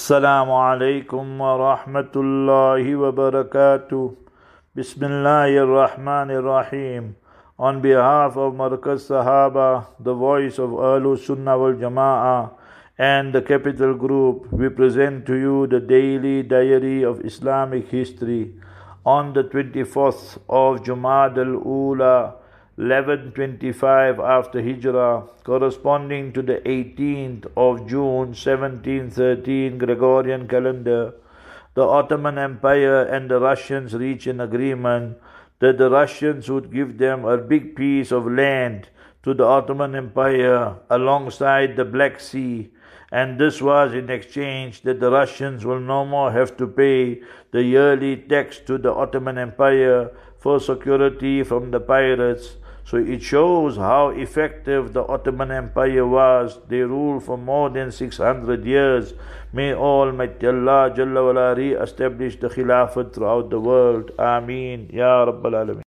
Assalamu alaikum wa rahmatullahi wa barakatuh. Bismillahir Rahmanir Rahim. On behalf of Markaz Sahaba, the voice of Ahlus Sunnah wal Jama'ah and the Capital Group, we present to you the daily diary of Islamic history on the 24th of Jumad al-Ula, 1125 after Hijrah, corresponding to the 18th of June 1713 Gregorian calendar. The Ottoman Empire and the Russians reached an agreement that the Russians would give them a big piece of land to the Ottoman Empire alongside the Black Sea, and this was in exchange that the Russians will no more have to pay the yearly tax to the Ottoman Empire for security from the pirates. So it shows how effective the Ottoman Empire was. They ruled for more than 600 years. May Almighty Allah Jalla wala re-establish the Khilafat throughout the world. Ameen. Ya Rabbal Alameen.